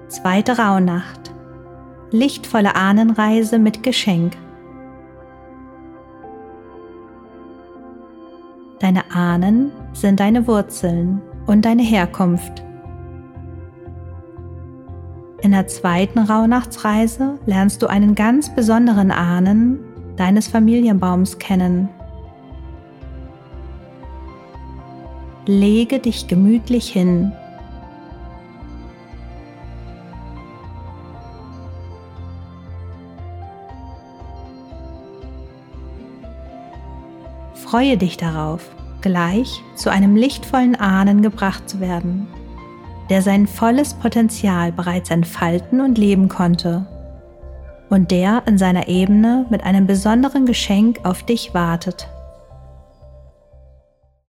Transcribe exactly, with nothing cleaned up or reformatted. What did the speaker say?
Zweite Rauhnacht. Lichtvolle Ahnenreise mit Geschenk. Deine Ahnen sind deine Wurzeln und deine Herkunft. In der zweiten Rauhnachtsreise lernst du einen ganz besonderen Ahnen deines Familienbaums kennen. Lege dich gemütlich hin. Freue dich darauf, gleich zu einem lichtvollen Ahnen gebracht zu werden, der sein volles Potenzial bereits entfalten und leben konnte und der in seiner Ebene mit einem besonderen Geschenk auf dich wartet.